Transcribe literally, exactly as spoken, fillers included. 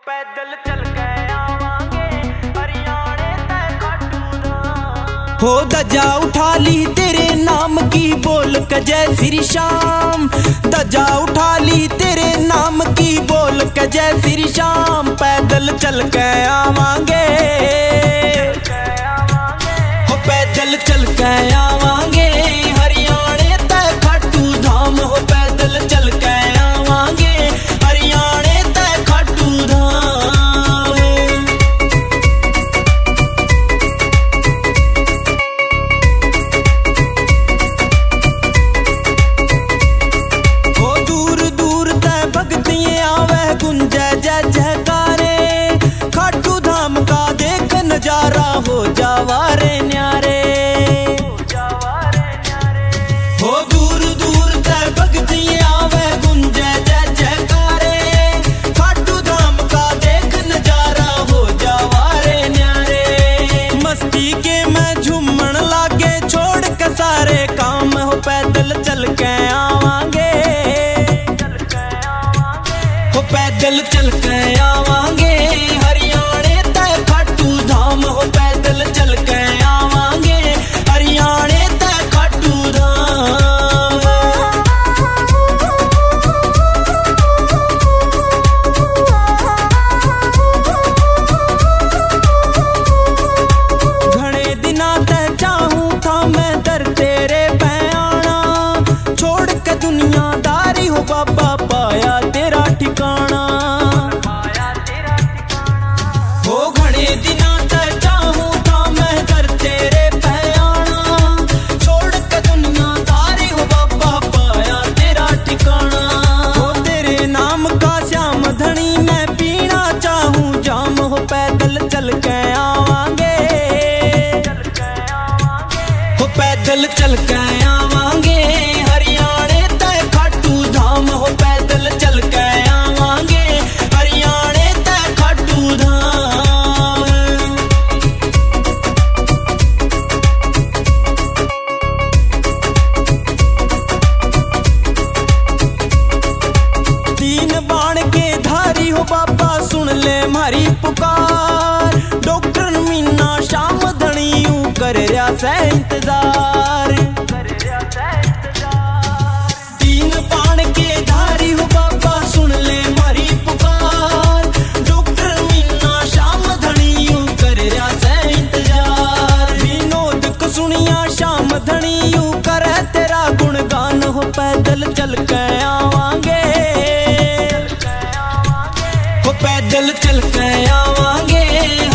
पैदल चल के आवांगे हरियाणे ते खाटू धाम। हो दजा उठा ली तेरे नाम की बोल के जय श्री श्याम। दजा उठा ली तेरे नाम की बोल के जय श्री श्याम। पैदल चल के आवांगे हो पैदल चल के आवांगे हरियाणे ते खाटू धाम। हो पैदल चल के आवांगे हरियाणे ते खाटू धाम। हो दूर दूर ते भगतिये आवे गुंजे जय जयकारे। खाटू धाम का देख नजारा हो जावा रे न्यारे। हो दूर दूर ते भगतिये आवे गुंजे जय जयकारे। खाटू धाम का देख नजारा हो जावा रे न्यारे। मस्ती के मैं झूमण लागे छोड़ के सारे काम। हो पैदल चल के आवांगे हो पैदल चल के आवांगे हरियाणे ते खाटू धाम। हो पैदल चल के आवांगे हरियाणे ते खाटू धाम। घणे दिना ते चाहूं था मैं दर तेरे पे आना। छोड़ के दुनियादारी हो बाबा पाया तेरा ठिकाना। हो घणे दिना ते चाहूं था मैं दर तेरे पे आना। छोड़ के दुनियादारी हो बाबा पाया तेरा ठिकाना। हो तेरे नाम का श्याम धनी मैं पीना चाहूं जाम। हो पैदल चल के आवांगे हो पैदल चल के आवांगे हरियाणे ते खाटू धाम। हो पैदल चल के आवांगे हरियाणे ते खाटू धाम। तीन बाण के धारी हो बाबा सुन ले मारी पुकार। डॉक्टर मीना श्याम धनी यूं कर रहा से इंतजार। तीन बाण के धारी हो बाबा सुन ले मारी पुकार। डॉक्टर मीना श्याम धनी यूं कर रहा से इंतजार। विनोद को सुनिया श्याम धनी यूं करे तेरा गुणगान। हो पैदल चल के आवांगे हो पैदल चल के आवांगे